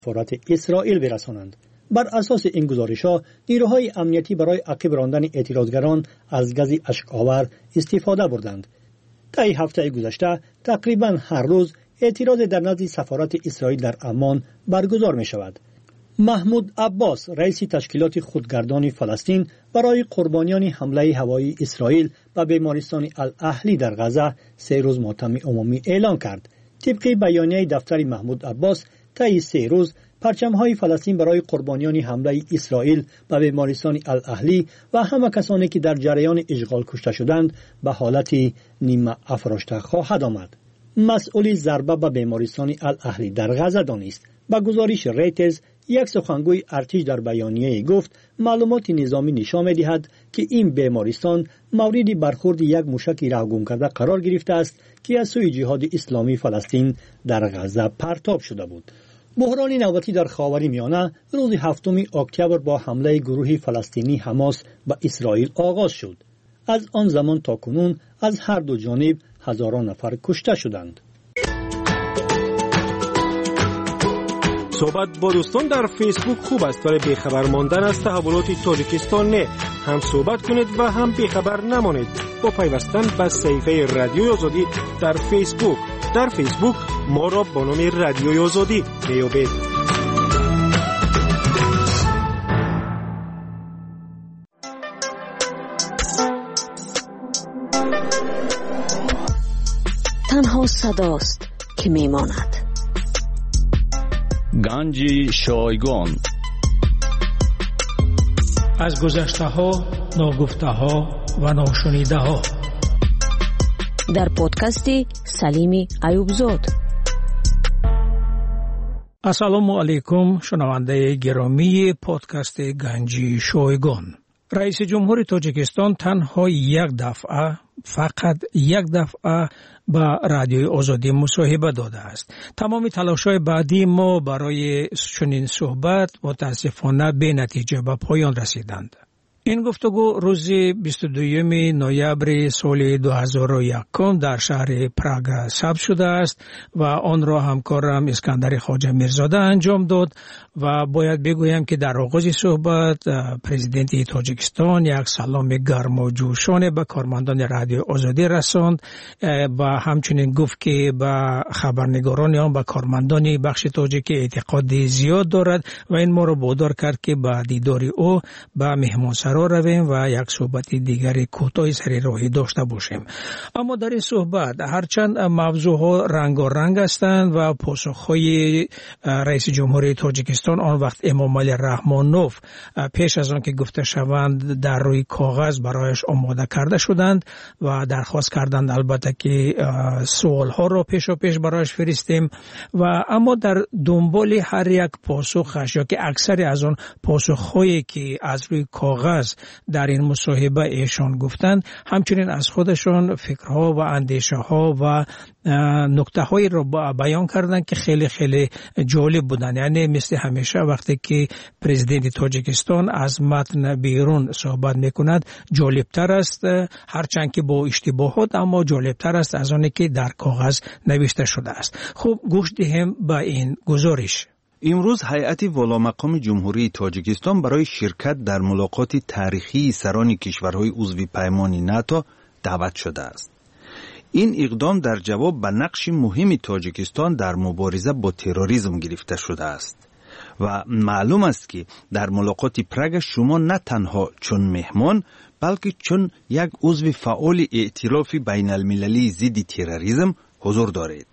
سفارت اسرائیل برسانند. بر اساس این گزارش‌ها نیروهای امنیتی برای عقب راندن اعتراضگران از گاز اشک‌آور استفاده بردند. طی هفته گذشته تقریباً هر روز اعتراض در نزد سفارت اسرائیل در عمان برگزار می شود. محمود عباس رئیس تشکیلات خودگردان فلسطین برای قربانیان حمله هوایی اسرائیل به بیمارستان الاهلی در غزه 3 روز ماتم عمومی اعلان کرد. طبق بیانیه دفتر محمود عباس طی 3 روز پرچم‌های فلسطین برای قربانیان حمله اسرائیل به بیمارستان الاهلی و همه کسانی که در جریان اشغال کشته شدند به حالت نیمه افراشته خواهد آمد. مسئول ضربه به بیمارستان الاهلی در غزه دانست. با گزارش ریترز یک سخنگوی ارتش در بیانیه گفت معلومات نظامی نشان می‌دهد که این بیمارستان مورد برخورد یک موشک رهگم کرده قرار گرفته است که از سوی جهاد اسلامی فلسطین در غزه پرتاب شده بود. بحران نوبتی در خاورمیانه روز 7 اکتبر با حمله گروه فلسطینی حماس به اسرائیل آغاز شد. از آن زمان تا کنون از هر دو جانب هزاران نفر کشته شدند. صحبت با دوستان در فیسبوک خوب است ولی بیخبر ماندن از تحولات تاجیکستان نه. هم صحبت کنید و هم بیخبر نمانید با پیوستن به صفحه رادیوی آزادی در فیسبوک. در فیسبوک ما را با نام رادیوی آزادی بیابید. تنها صداست که میماند. گنج شایگان. از گذشته ها، ناگفته ها و ناشنیده ها. در پادکست سلیمی ایوبزاد. السلام علیکم شنونده گرامی پادکست گنج شایگان. رئیس جمهور تاجیکستان تنها فقط یک دفعه با رادیوی آزادی مصاحبه داده است. تمام تلاش‌های بعدی ما برای چنین صحبت متاسفانه به نتیجه به پایان رسیدند. این گفتگو روز 22 نوامبر سال 2001 در شهر پراگ ثبت شده است و آن را همکارم اسکندر خواجه میرزاده انجام داد و باید بگویم که در آغاز صحبت پرزیدنت تاجیکستان یک سلام گرم و جوشانه به کارمندان رادیو آزادی رساند و همچنین گفت که به خبرنگاران آن به کارمندان بخش تاجیک اعتقاد زیاد دارد و این ما را وادار کرد که به دیدار او به مهمانسرا رویم و یک صحبت دیگری کوتاه سر راهی داشته باشیم. اما در این صحبت هرچند موضوعها رنگارنگ هستند و پاسخهای رئیس جمهوری تاجیکستان آن وقت امام علی رحمانوف پیش از آن که گفته شوند در روی کاغذ برایش آماده کرده شدند و درخواست کردند البته که سوالها را پیش برایش فرستیم و اما در دنبال هر یک پاسخش یا که اکثر از آن پاسخهایی که از روی کاغذ در این مصاحبه ایشان گفتند همچنین از خودشان فکرها و اندیشه ها و نکته هایی را بیان کردند که خیلی خیلی جالب بودند. یعنی مثل همیشه وقتی که پرزیدنت تاجیکستان از متن بیرون صحبت میکند جالبتر است، هرچند که با اشتباهات اما جالبتر است از آنی که در کاغذ نوشته شده است. خوب گوش دهیم به این گزارش. امروز هیئت والامقام جمهوری تاجیکستان برای شرکت در ملاقات تاریخی سران کشورهای عضو پیمان ناتو دعوت شده است. این اقدام در جواب به نقش مهم تاجیکستان در مبارزه با تروریسم گرفته شده است و معلوم است که در ملاقات پراگ شما نه تنها چون مهمان بلکه چون یک عضو فعال ائتلاف بین المللی ضد تروریسم حضور دارید.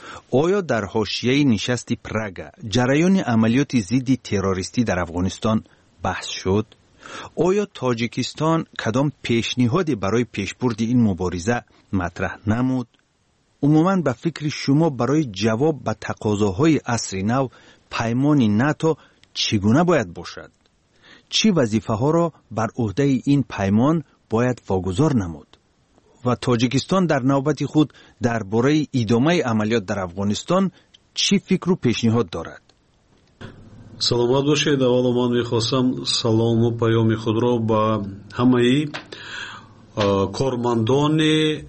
آیا در حاشیه نشست پراگ جریان عملیات ضد تروریستی در افغانستان بحث شد؟ آیا تاجیکستان کدام پیشنهادی برای پیشبرد این مبارزه مطرح نمود؟ عموماً به فکر شما برای جواب به تقاضاهای عصر نو پیمان ناتو چگونه باید باشد؟ چه وظیفه ها را بر عهده این پیمان باید واگذار نمود؟ و تاجیکستان در نوبت خود درباره ادامه عملیات در افغانستان چی فکر و پیشنهاد دارد؟ سلامت باشید. اول من میخواستم سلام و پیام خود را به همه کارمندان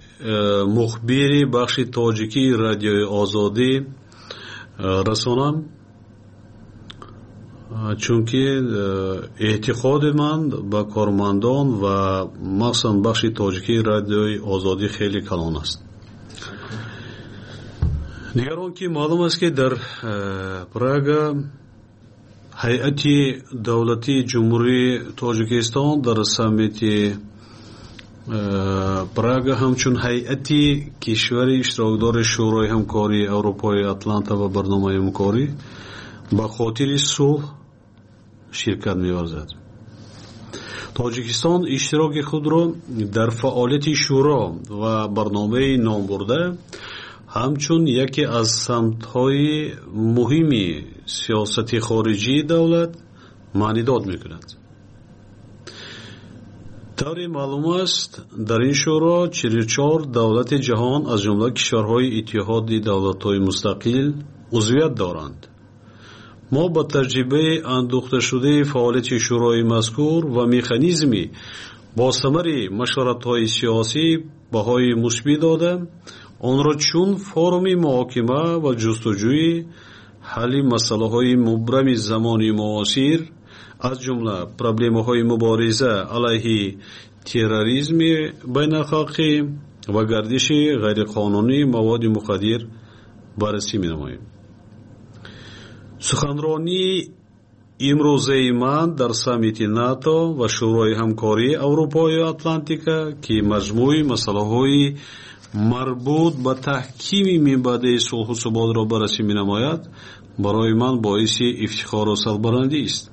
مخبر بخش تاجیکی رادیوی آزادی رسانم. чунки эътиқоди ман ба кормандон ва махсусан бахши тоҷикии радиои озодӣ хеле калон аст. дигар он ки маълум аст ки дар Прага ҳайати давлатии ҷумҳурии Тоҷикистон дар саммити Прага ҳамчун ҳайати кишвари иштирокдори шӯрои ҳамкории Аврупои Атланта ва барномаи ҳамкорӣ ба хотири сулҳ ширкат меварзад. Тоҷикистон иштироки худро дар фаъолияти шӯро ва барномаи номбурда ҳамчун яке аз самтҳои муҳими сиёсати хориҷии давлат маънидод мекунад. тавре маълум аст дар ин шӯро 44 давлати ҷаҳон аз ҷумла кишварҳои иттиҳоди давлатҳои мустақил узвият доранд. мо ба таҷрибаи андӯхташудаи фаъолияти шӯрои мазкур ва механизми бо самари машваратҳои сиёсӣ баҳои мусбит дода, онро чун форуми муҳокима ва ҷустуҷӯи ҳалли масъалаҳои мубрами замони муосир аз ҷумла проблемаҳои мубориза алайҳи терроризми байналхалқӣ ва гардиши ғайриқонунии маводи мухаддир баррасӣ менамоем. суханронии имрӯзаи ман дар саммити НАТО ва шӯрои ҳамкории Аврупои Атлантика ки маҷмӯи масъалаҳои марбут ба таҳкими минбаъдаи сулҳу суботро баррасӣ менамояд, барои ман боиси ифтихору сарбаландӣ аст.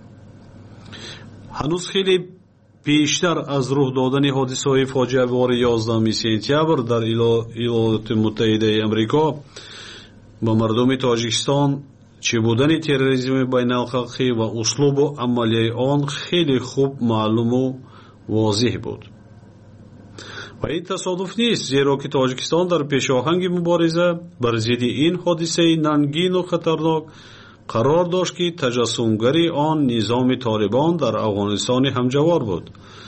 ҳанӯз хеле пештар аз рӯҳ додани ҳодисаҳои фоҷиавори 11 сентябр дар иёлоти муттаҳидаи Амрико ба мардуми Тоҷикистон чӣ будани терроризми байналхалқӣ ва услубу амалияи он хеле хуб маълуму возеҳ буд. ва ин тасодуф нест, зеро ки Тоҷикистон дар пешоҳанги мубориза бар зидди ин ҳодисаи нангину хатарнок қарор дошт ки таҷассумгари он низоми Толибон дар Афғонистони ҳамҷавор буд.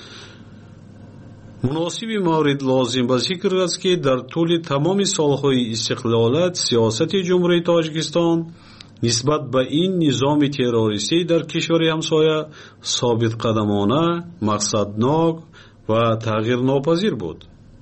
муносиби маврид лозим ба зикр аст ки дар тӯли тамоми солҳои истиқлолат сиёсати ҷумҳурии Тоҷикистон нисбат ба ин низоми террористӣ дар кишвари ҳамсоя собитқадамона, мақсаднок ва тағйирнопазир буд.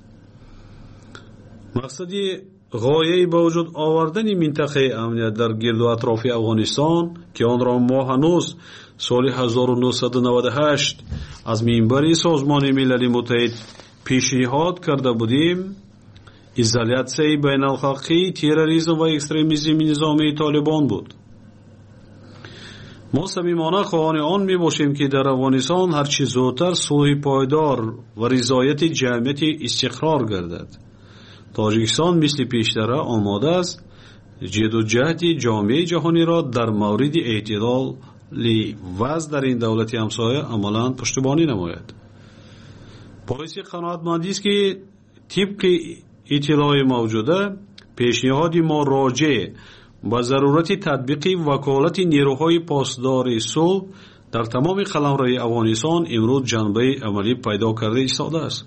мақсади ғояи ба вуҷуд овардани минтақаи амният дар гирду атрофи Афғонистон ки онро мо ҳанӯз соли 1998 аз минбари Созмони Милали Муттаҳид пешниҳод карда будем, изолятсияи байналхалқии терроризм ва экстремизми низомии Толибон буд. мо самимона хоҳони он мебошем ки дар Афғонистон ҳарчи зудтар сулҳи пойдор ва ризояти ҷамъияти истиқрор гардад. Тоҷикистон мисли пештара омода аст ҷиддуҷаҳди ҷомеаи ҷаҳониро дар мавриди эътидоли вазъ дар ин давлати ҳамсоя амалан пуштибонӣ намояд. боиси қаноатмандист ки тибқи иттилои мавҷуда пешниҳоди мо роҷеъ ба зарурати татбиқи ваколати нерӯҳои посдори сулҳ дар тамоми қаламрои Афғонистон имрӯз ҷанбаи амалӣ пайдо карда истодааст.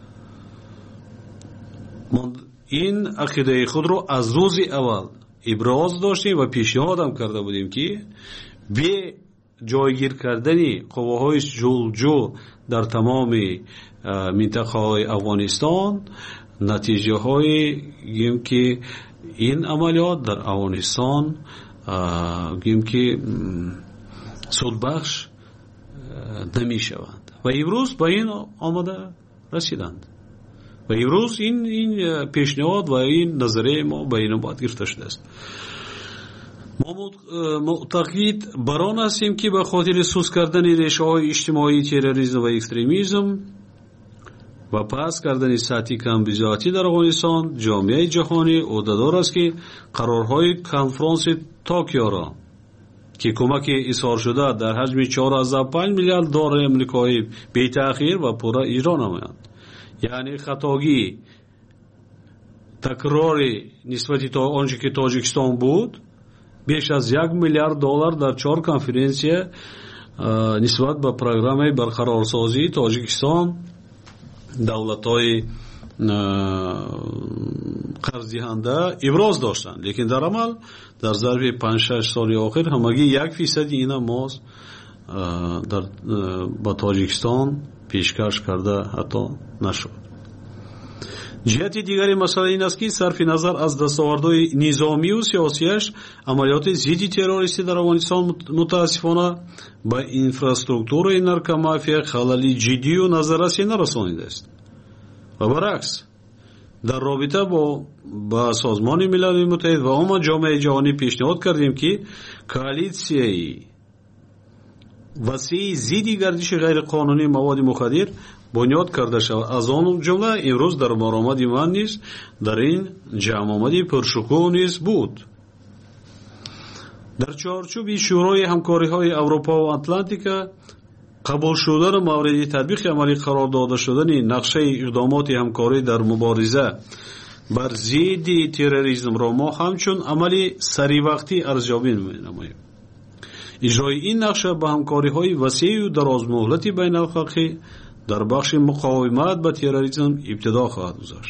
ин ақидаи худро аз рӯзи аввал иброз доштем ва пешниҳодам карда будем ки бе ҷойгир кардани қувваҳои ҷулҷӯ дар тамоми минтақаҳои Афғонистон натиҷаҳои гӯем ки ин амалиёт дар Афғонистон гӯем ки судбахш намешаванд ва имрӯз ба ин омада расиданд. ва имрӯз ин пешниҳод ва ин назарияи мо ба инобат гирифта шудааст. мо муътақид бар он ҳастем ки ба хотири суст кардани решаҳои иҷтимоии терроризм ва экстремизм ва паст кардани сатҳи камбизоатӣ дар Афғонистон ҷомеаи ҷаҳонӣ ӯҳдадор аст ки қарорҳои конфронси Токиоро ки кӯмаки изҳоршуда дар ҳаҷми 4,5 миллиард доллари амрикоӣ бетаъхир ва пурра иҷро намоянд. яъне хатогӣ такрори нисбати то он ки Тоҷикистон буд беш аз 1 миллиард доллар дар 4 конференсия нисбат ба программаи барқарорсозии Тоҷикистон, давлатҳои قرضدهنده ابراز داشتند، لیکن در عمل در ظرف 5-6 سال اخیر همگی 1% اینا ماست در با تاجیکستان پیشکش کرده حتی نشد. جهت دیگری مسئله این است که صرف نظر از دستاوردهای نظامی و سیاسیش عملیات ضد تروریستی در افغانستان متاسفانه با اینفراستراکچور نارکومافیا خللی جدی و نظررسی نرسانیده است و برعکس در رابطه با سازمان ملل متحد و عموم جامعه جهانی پیشنهاد کردیم که کوالیسیای وسیع ضد گردش غیر قانونی مواد مخدر بنیاد کرده شود. از آن جمله امروز در برآمد من نیز در این جمع آمدی پرشکوه نیز بود. در چارچوب شورای همکاری های اروپا و اتلانتیکا قبول شدن مورد تطبیق عملی قرار داده شدن نقشه اقدامات همکاری در مبارزه بر ضد تروریسم را ما همچون عملی سری وقتی ارزیابی می‌نماییم. اجرای این نقشه به همکاری‌های وسیع و دراز مهلتی بین الخلقی در بخش مقاومت به تروریسم ابتدا خواهد گذاشت.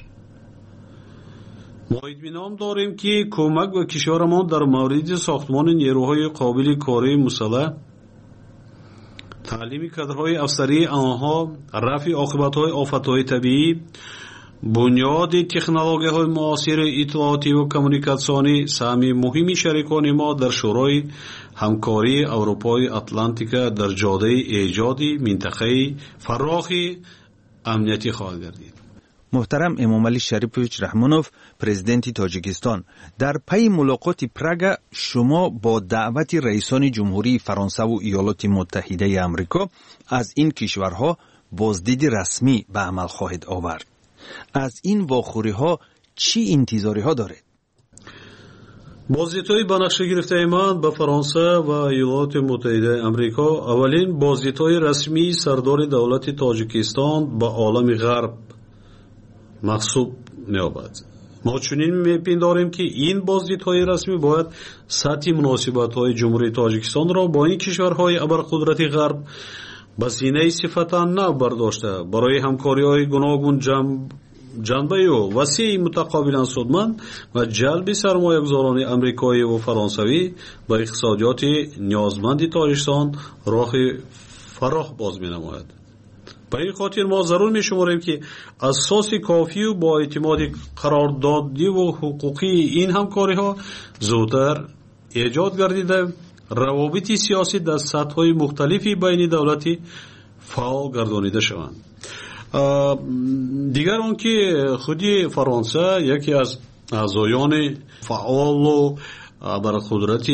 ما اطمینان داریم که کمک به کشورمان در مورد ساختمان نیروهای قابل کاری مسلح، تعلیم کادرهای افسری آنها، رفع عاقبت‌های آفت‌های طبیعی، بنیاد تکنولوژی‌های معاصر اطلاعاتی و کمیونیکاسیونی سهم مهمی شریکان ما در شورای همکاری اروپای اتلانتیکا در جاده ایجاد منطقه فراخ امنیتی خواهد گردید. محترم امامعلی شریفویچ رحمانوف، پرزیدنت تاجیکستان، در پی ملاقات پراگ شما با دعوت رئیسان جمهوری فرانسه و ایالات متحده آمریکا از این کشورها بازدید رسمی به عمل خواهید آورد. از این واخوری‌ها چی انتظاری‌ها دارید؟ بازدیدهای به نقشه گرفته من به فرانسه و ایالات متحده آمریکا اولین بازدیدهای رسمی سردار دولت تاجیکستان به عالم غرب محسوب می‌یابد. ما چنین می‌پنداریم که این بازدیدهای رسمی باید سطح مناسبت‌های جمهوری تاجیکستان را با این کشورهای ابرقدرت غرب به سینه صفتا نو برداشته برای همکاری‌های گوناگون جنبه و وسیع متقابلا سودمند و جلب سرمایه‌گذاران آمریکایی و فرانسوی به اقتصادیات نیازمند تاجیکستان راه فراخ باز می‌نماید. به این خاطر ما ضرور می‌شماریم که اساس کافی و با اعتماد قراردادی و حقوقی این همکاری‌ها زودتر ایجاد گردیده روابط سیاسی در سطح‌های مختلفی بین دولتی فعال گردانیده شوند. دیگر آن که خودی فرانسه یکی از اعضایان فعال و ابرقدرت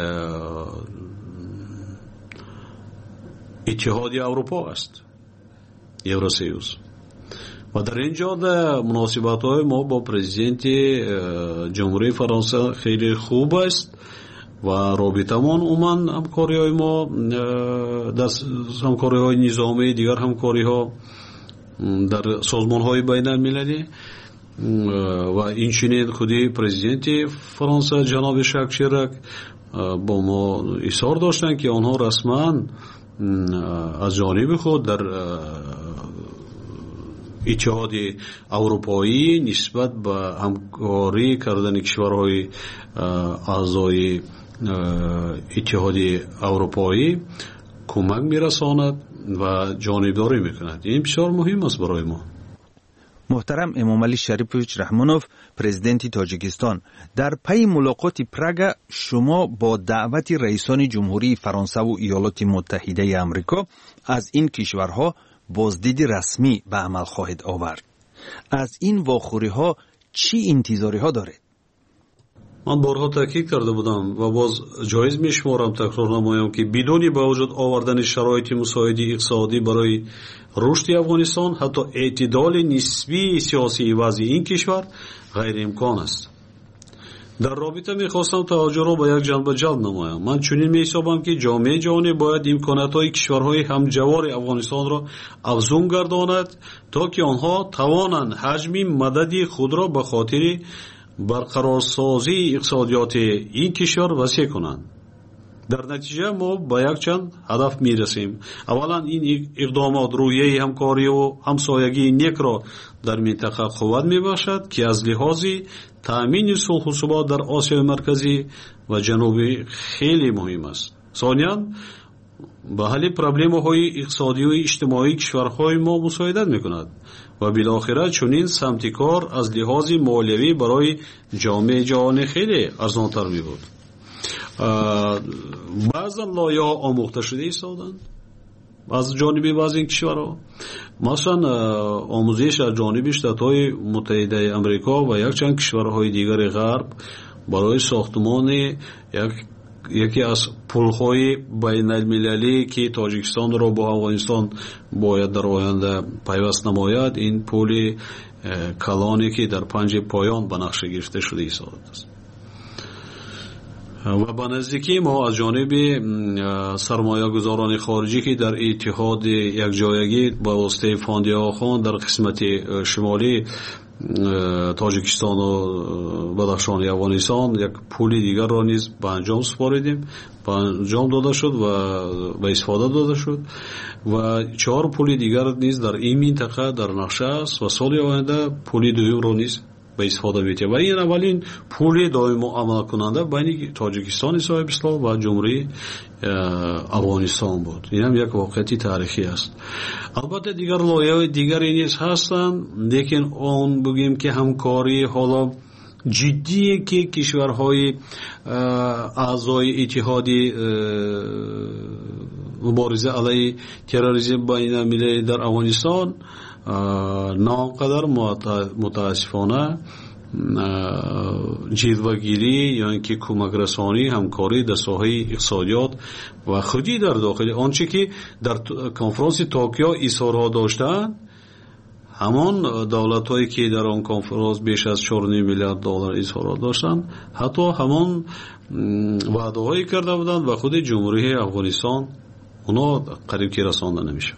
اتحاد اروپا است، یوراسیوس، و در اینجا مناسبت‌های ما با پرزیدنت جمهوری فرانسه خیلی خوب است و رابطه‌مان عموماً همکاری‌های ما در همکاری‌های نظامی، دیگر همکاری‌ها در سازمان‌های بین‌المللی و این چنین خودی پرزیدنت فرانسه جناب ژاک شیراک با ما اصرار داشتند که آنها رسما از جانب خود در اتحاد اروپایی نسبت به همکاری کردن کشورهای اعضای اتحاد اروپایی کمک میرساند و جانبداری میکند. این بسیار مهم است برای ما. محترم امامعلی شریفویچ رحمانوف، پرزیدنت تاجیکستان، در پی ملاقات پراگ شما با دعوت رئیسان جمهوری فرانسه و ایالات متحده آمریکا از این کشورها بازدید رسمی به عمل خواهید آورد. از این واخوری‌ها چی انتظاری‌ها دارید؟ من بارها تاکید کرده بودم و باز جایز میشمارم تکرار نمایم که بدون با وجود آوردن شرایط مساعد اقتصادی برای رشد افغانستان حتی اعتدال نسبی سیاسی وضع این کشور غیر امکان است. در رابطه میخواستم توجه را به یک جنبه جلب نمایم. من چنین میحسابم که جامعه جهانی باید امکانات‌های کشورهای همجوار افغانستان را افزون گرداند تا که آنها توانند حجم مدد خود را به خاطر برقرارسازی اقتصادیات این کشور وسیع کنند. در نتیجه ما با یک چند هدف میرسیم. اولا این اقدامات روحیه همکاری و همسایگی نیک را در منطقه قوت میبخشد که از لحاظ تامین صلح و ثبات در آسیای مرکزی و جنوبی خیلی مهم است. ثانیاً به حل پرابلم‌های اقتصادی و اجتماعی کشورهای ما مساعدت میکند و بالاخره چنین سمت کار از لحاظ مالیوی برای جامعه جهانی خیلی ارزان‌تر میبود. بعضا لایحه‌ها آموخته شده ایستادند از جانب بعضی این کشورها، مثلا آموزش از جانب شتات‌های متحده آمریکا و یک چند کشورهای دیگر غرب برای ساختمان یکی از پل‌های بین المللی که تاجیکستان را با افغانستان باید در آینده پیوست نماید، این پل کلانی که در پنج پایان به نقشه گرفته شده ایستاده است. و به نزدیکی ما از جانب سرمایه گذاران خارجی که در اتحاد یک جایگی با واسطه فاندی آخان در قسمت شمالی تاجیکستان و بدخشان افغانستان یک پول دیگر را نیز به انجام سپاریدیم، به انجام داده شد و به استفاده داده شد و 4 پول دیگر نیز در این منطقه در نقشه است و سال آینده پول دوم را نیز به استفاده می‌آید و این اولین پول دائم عمل کننده بین تاجیکستان صاحب اسلام و جمهوری افغانستان بود. این هم یک واقعیت تاریخی است. البته دیگر لایه‌های دیگری نیز هستند، لیکن اون بگیم که همکاری حالا جدی که کشورهای اعضای اتحادی مبارزه علیه تروریسم بین المللی در افغانستان ناقدر متاسفانه جلوه‌گیری یا اینکه کمک رسانی همکاری در ساحه اقتصادیات و خودی در داخل آنچه که در کنفرانس توکیو اظهارها داشتند، همان دولت‌هایی که در آن کنفرانس بیش از 4.5 میلیارد دلار اظهارات داشتند حتی همان وعده‌هایی کرده بودند و خود جمهوری افغانستان اونا قریب که رسانده نمیشه.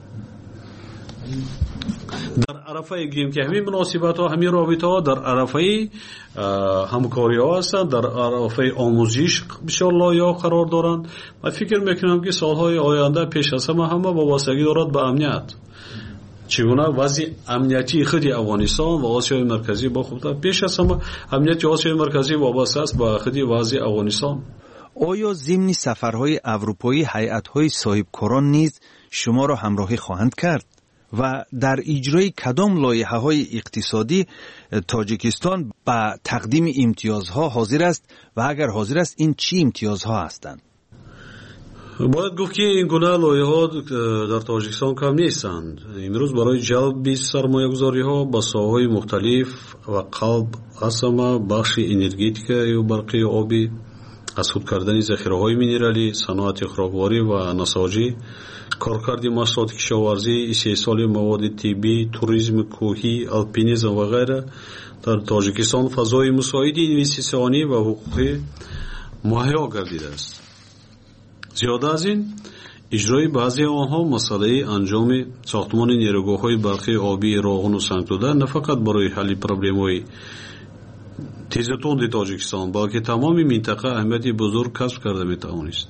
در عرفه گیم که همین مناسبت ها همین رابطه ها در عرفه همکاری ها هستند، در عرفه آموزش بسیار لایحه قرار دارند و فکر میکنم که سالهای آینده پیش از همه وابستگی دارد به امنیت، چگونه وضع امنیتی خود افغانستان و آسیای مرکزی با خود پیش از همه امنیت آسیای مرکزی وابسته است به خود وضع افغانستان. آیا ضمن سفرهای اروپایی هیئت‌های صاحبکاران نیز شما را همراهی خواهند کرد و در اجرای کدام لایحه‌های اقتصادی تاجیکستان به تقدیم امتیازها حاضر است و اگر حاضر است این چی امتیازها هستند؟ باید گفت که این گونه لایحه‌ها در تاجیکستان کم نیستند. امروز برای جلب سرمایه‌گذاری‌ها با ساحه‌های مختلف و قلب اصلا بخش انرژتیک و برقی آبی، از خود کردن ذخیره‌های مینرالی، صنعت خوراکواری و نساجی، کارکرد محصولات کشاورزی، استحصال مواد طبی، توریسم کوهی، الپینیسم و غیره در تاجیکستان فضای مساعد اینوستیسیونی و حقوقی مهیا گردیده است. زیاده از این اجرای بعضی آنها مسئله انجام ساختمان نیروگاه‌های برقی آبی راغون و سنگ‌دوده نه فقط برای حل پرابلم‌های تیزتوند تاجیکستان بلکه تمام منطقه اهمیت بزرگ کسب کرده می‌توانست.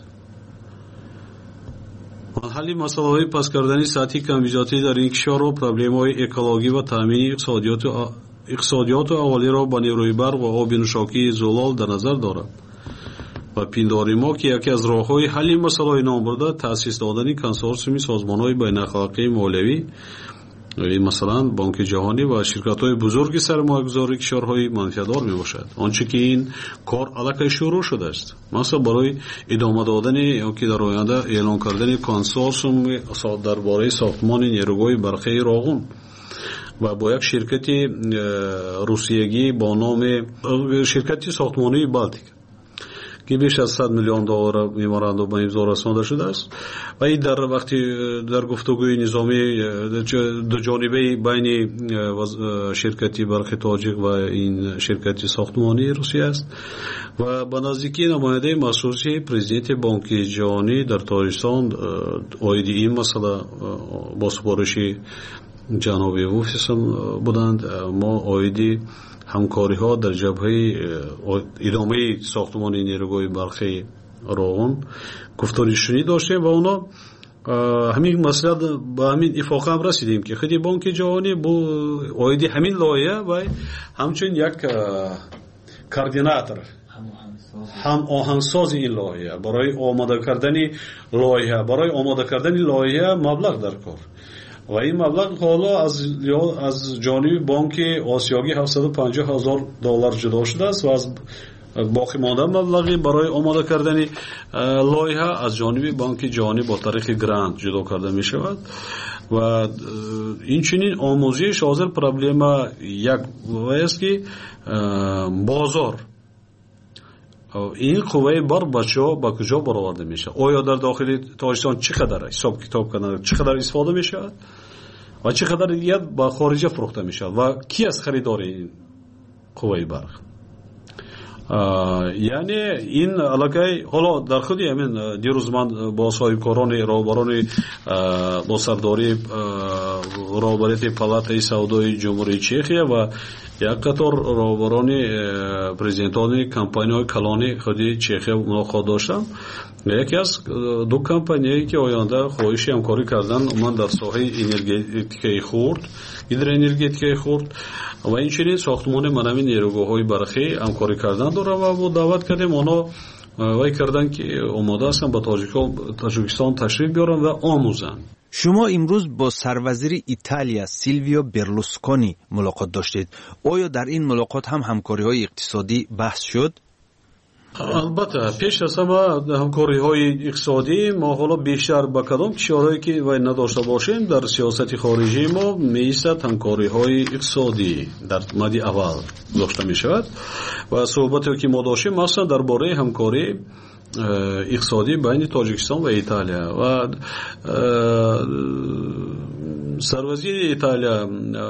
حل مسائل پس کردن سطحی کمیزاتی در این کشور و پرابلم‌های اکولوژی و تامین اقتصادیات اولیه را با نیروی برق و آب نوشاکی زلال در نظر دارد و پینداری ما که یکی از راه‌های حل مسائل نام برده تأسیس دادن کنسورسیوم سازمان‌های بین‌اخلاقی مالیوی، مثلا بانک جهانی و شرکت‌های بزرگ سرمایه‌گذاری کشورهای منفعت‌دار میباشد. آنچه که این کار الکی شروع شده است، مثلا برای ادامه دادن یا که در آینده اعلان کردن کنسورسیوم درباره ساختمان نیروگاه برقی راغون و با یک شرکت روسیه‌ای با نام شرکت ساختمانی بالتیک که بیش از 100 میلیون دلار ممورندوم به امضا رسانده شده است و این در وقتی در گفتگوی نظامی دو جانبه بین شرکتی برق تاجیک و این شرکتی ساختمانی روسیه است و به نزدیکی نماینده مخصوصی پرزیدنت بانک جهانی در تاجیکستان آید این مسئله با سپارش جناب اوفیسم بودند. ما آیدی همکاری ها در جبهه ادامه ساختمان نیروگاه برقی روغن گفتارشونی داشتیم و اونا همین مسئله با همین اتفاق هم رسیدیم که خیلی بانک جهانی با آیدی همین لایحه و همچنین یک کوردیناتور هم آهنگساز این لایحه برای آماده کردن لایحه مبلغ در کار و این مبلغ حالا از جانب بانک آسیایی $750,000 جدا شده است و از باقی مانده مبلغی برای آماده کردن لایحه از جانب بانک جهانی با طریق گرانت جدا کرده می شود و این چنین آموزش حاضر پرابلم یک است که بازار این قوه بر بچه ها با کجا برآورده میشه آیا در داخل تاجیکستان چقدر حساب کتاب کنند چقدر استفاده میشه و چقدر دیگر با خارجه فروخته میشه و کی از خریدار این قوه برق یعنی این علاقه حالا در خودی همین دیروز من با صاحبکاران راهبران با سرداری راهبری پالاتای سودای جمهوری چخیه و یک قطار راهبران پرزیدنتان کمپانی‌های کلانی خودی چخیه ملاقات داشتم یکی از دو کمپانیایی که آینده خواهش همکاری کردن من در ساحه انرژتیکی خرد هیدروانرژتیکی خرد و این چنین ساختمان منوی نیروگاه‌های برقی همکاری کردن داره و با دعوت کردیم اونا وای کردن که آماده هستن با تاجیکستان تشریف بیارن و آموزن. شما امروز با سروزیر ایتالیا سیلویو برلوسکونی ملاقات داشتید. آیا در این ملاقات هم همکاری‌های اقتصادی بحث شد؟ البته پیش از همه همکاری‌های اقتصادی ما حالا بیشتر با کدام کشورهایی که وای نداشته باشیم در سیاست خارجی ما می‌ایستد همکاری‌های اقتصادی در مد اول داشته می‌شود و صحبتی که ما داشتیم مثلا درباره همکاری اقتصادی بین تاجیکستان و ایتالیا و سروزیر ایتالیا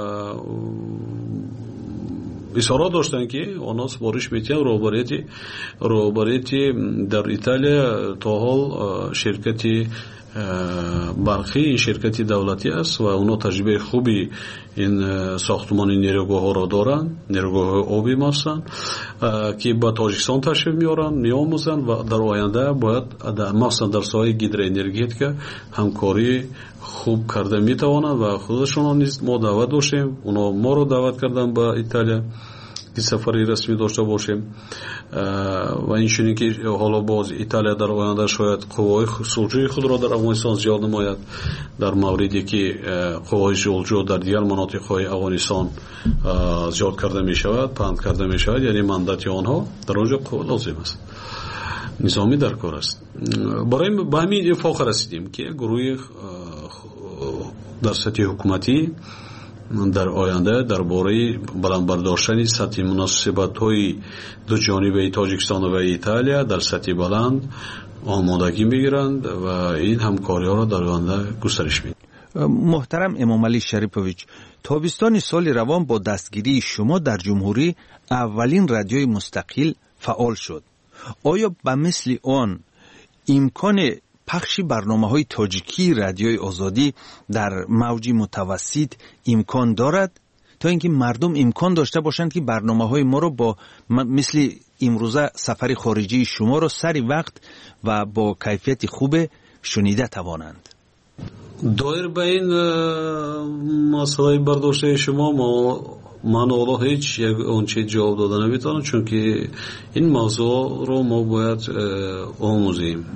اصرار داشتن که اونا سپارش میتین روبریتی در ایتالیا تا حال شرکتی برقی این شرکتی دولتی است و اونا تجربه خوبی این ساختمان نیروگاه ها را دارن نیروگاه آبی هستن که با تاجیکستان تشریف میارن میآموزن و در آینده باید مثلا در ساحه هیدروانرژی همکاری خوب کرده میتوانند و خودشون نیز ما دعوت داشتیم اونا ما رو دعوت کردن با ایتالیا که سفری رسمی داشته باشیم و این چنین که حالا باز ایتالیا در آینده شاید قوای صلحجویی خود را در افغانستان زیاد نماید در موردی که قوای صلحجو در دیگر مناطق‌های افغانستان زیاد کرده می شود پند کرده می شود یعنی مندت آنها در آنجا لازم است نظامی در کار است برای به همین اتفاق رسیدیم که گروه در سطح حکومتی در آینده درباره بلند برداشتن سطح مناسبت‌های دو جانبه تاجیکستان و ایتالیا در سطح بلند آمادگی می‌گیرند و این همکاری‌ها را در آینده گسترش می‌دهند. محترم امامعلی شریفویچ، تابستان سال روان با دستگیری شما در جمهوری اولین رادیوی مستقل فعال شد. آیا به مثل آن امکان پخش برنامه‌های تاجیکی رادیوی آزادی در موج متوسط امکان دارد تا اینکه مردم امکان داشته باشند که برنامه‌های ما رو با مثل امروزه سفر خارجی شما رو سری وقت و با کیفیت خوب شنیده توانند؟ دایر به این مسئله برداشته شما من اولا هیچ یک اونچه جواب داده نمیتونم چون که این موضوع رو ما باید آموزیم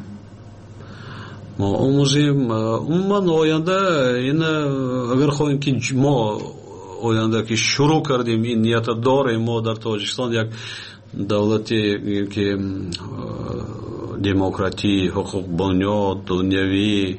من آینده این اگر خواهیم که ما آینده که شروع کردیم این نیت داریم ما در تاجیکستان یک دولتی که دموکراتی حقوق بنیاد دنیوی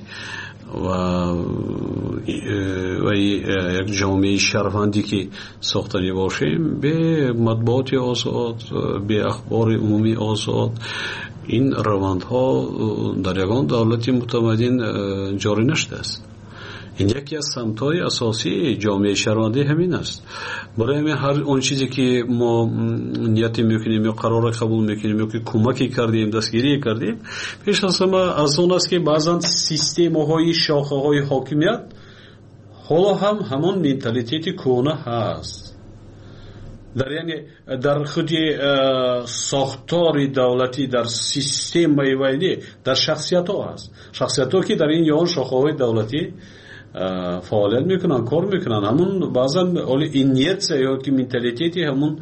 و یک جامعه شهروندی که ساختنی باشیم به مطبوعات آزاد به اخبار عمومی آزاد این روندها در یگان دولت متمدن جاری نشده است این یکی از سمت‌های اساسی جامعه شهروندی همین است برای هر اون چیزی که ما نیت میکنیم یا قرار قبول میکنیم یا که کمکی کردیم دستگیری کردیم پیش از همه از اون است که بعضا سیستم‌های شاخه‌های حاکمیت حالا هم همون منتالیتی کهنه هست در خود ساختار دولتی در سیستم ویدی در شخصیت ها هست. شخصیت ها که در این یان شاخه های دولتی فعالیت میکنن، کار میکنن. همون بعضا این نیت یا که منتالیتی همون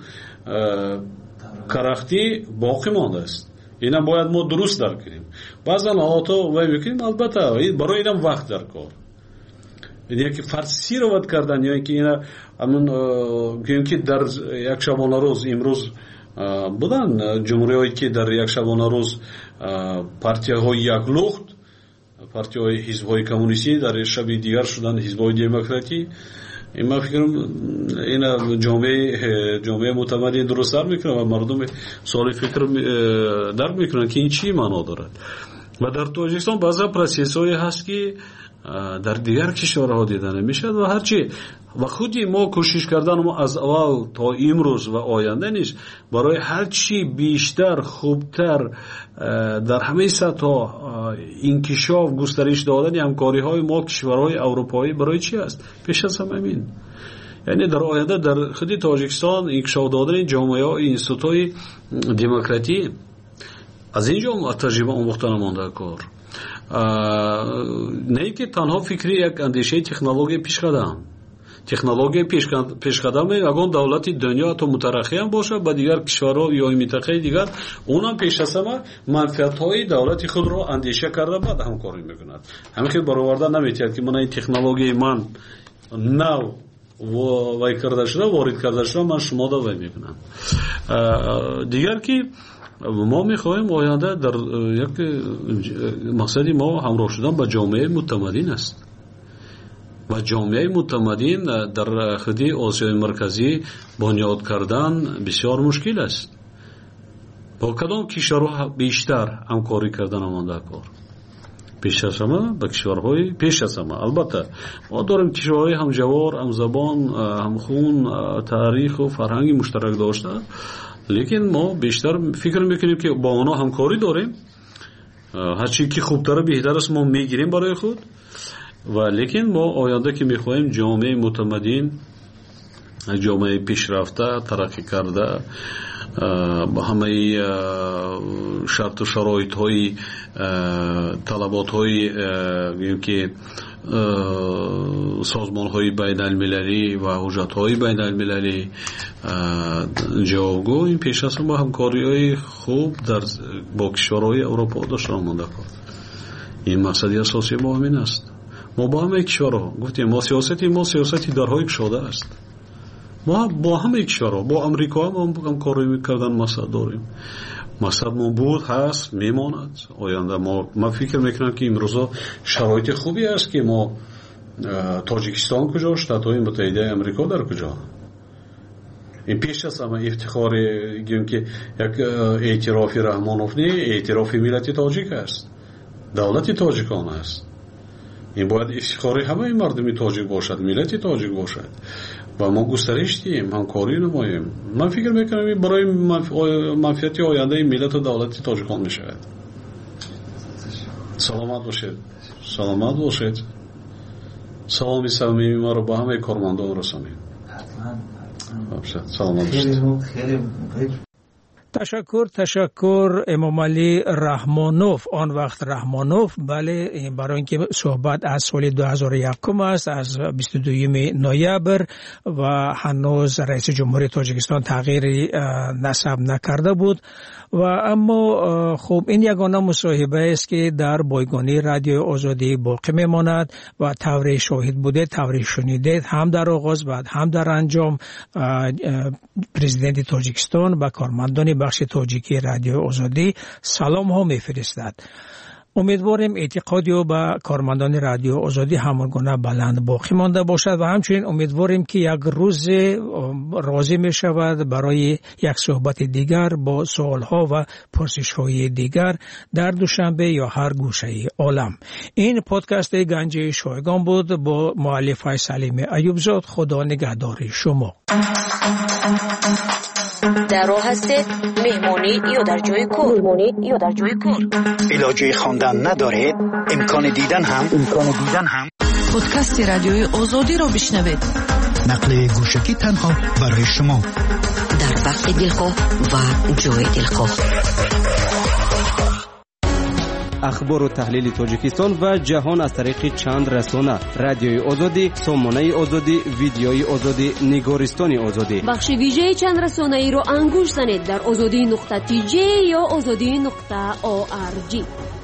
کرختی باقی مانده است. اینا باید ما درست درک کنیم. بعضا حالات وای میکنیم، البته برای اینم وقت در کار. یعنی که فرضی رو وقت کردن یا اینکه اینا همون که در یک شبانه روز امروز بودن جمهوری‌هایی که در یک شبانه روز پارتی‌های یک لخت، پارتی‌های حزب‌های کمونیستی، در شب دیگر شدن حزب‌های دموکراتی. این من فکرم این جامعه متمدن درست در میکنه و مردم سوال فکر در میکنن که این چی معنا دارد. و در تاجیکستان بعضا پروسس‌هایی هست که در دیگر کشورها دیده نمیشد و هرچی و خودی ما کوشش کردن ما از اول تا امروز و آینده نیست برای هرچی بیشتر خوبتر در همه سطح انکشاف گسترش دادن همکاری های ما کشورهای اروپایی برای چی است؟ پیش از همه همین. یعنی در آینده در خود تاجیکستان انکشاف دادن جامعه ها اینستیتوت‌های دموکراتی از اینجا تجربه آموختن مانده کار. نه که تنها فکری یک اندیشه تکنولوژی پیشقدم. تکنولوژی پیشقدم اگر دولت دنیا تو مترقی هم باشه با دیگر کشورها یا منطقه دیگر اونم پیش از همه منفعت‌های دولت خود را اندیشه کرده بعد همکاری میکند. همین که برآورده نمیتید که من این تکنولوژی من نو وای کرده شده وارد کرده شده من شما دا وای میکنم. دیگر که ما میخواهیم آینده در یک مقصدی ما همراه شدن با جامعه متمدن است و جامعه متمدن در خودی آسیای مرکزی بنیاد کردن بسیار مشکل است. با کدام کشورها بیشتر همکاری کردن مانده کار؟ پیش از همه با کشورهای پیش از همه. البته ما داریم کشورهای همجوار، همزبان، همخون، تاریخ و فرهنگی مشترک داشته، لیکن ما بیشتر فکر میکنیم که با اونا همکاری داریم، هرچی که خوبتر بهتر است ما میگیریم برای خود. و لیکن ما آینده که میخواهیم جامعه متمدن، جامعه پیشرفته، ترقی کرده، با همه شرط و شرایط های طلبات های که سازمان های بین المللی و حجت های بین المللی جوابگو، این پیش از ما همکاری های خوب در با کشورهای اروپا داشته مانده کار. این مقصدی اساسی ما همین است. ما با همه کشورها گفتیم ما سیاستی درهای کشاده است. ما با همه کشورها، با امریکا هم کاری میکردن مقصد داریم. مقصد ما بود، هست، میماند. آینده ما فکر میکنم که امروزا شرایط خوبی است که ما تاجیکستان کجا، شتات‌های متحده امریکا در کجا. این پیش از همه افتخار گیم که یک اعتراف رحمانوف نه، اعتراف ملت تاجیک است، دولت تاجیکان است. این باید افتخار همه مردم تاجیک باشد، ملت تاجیک باشد و ما گسترش دیم، همکاری نماییم. من فکر میکنم برای منفعت آینده ملت و دولت تاجیکان میشود. سلامت باشید. سلامت باشید. سلامی صمیمی ما رو با همه کارمندان رسانید. سلامت باشید. تشکر امام علی رحمانوف، آن وقت رحمانوف. بله، برای اینکه صحبت از سال 2001 است، از 22 نوامبر و هنوز رئیس جمهوری تاجیکستان تغییری نصب نکرده بود. و اما خب این یگانه مصاحبه است که در بایگانی رادیو آزادی باقی میماند و طوری شاهد بوده، طوری شنیده، هم در آغاز بعد هم در انجام پرزیدنت تاجیکستان و کارمندان بخش تاجیکی رادیو آزادی سلام ها میفرستد. امیدواریم اعتقادی و به کارمندان رادیو آزادی همانگونه بلند باقی مانده باشد و همچنین امیدواریم که یک روز راضی می شود برای یک صحبت دیگر با سوالها و پرسش‌های دیگر در دوشنبه یا هر گوشه عالم. این پادکست گنج شایگان بود با مؤلف سلیم ایوبزاد. خدا نگهدار شما. در راه هستید، مهمانی یا در جای کار. علاجه خواندن ندارید، امکان دیدن هم. پادکست رادیوی آزادی را بشنوید. نقل گوشکی تنها برای شما. وقت دلخواه و جای دلخواه. اخبار و تحلیل تاجیکستان و جهان از طریق چند رسانه: رادیوی آزادی، سامانه آزادی، ویدیوی آزادی، نگارستان آزادی. بخش ویژه چند رسانه ای رو انگوش زنید در azadi.tj یا azadi.org.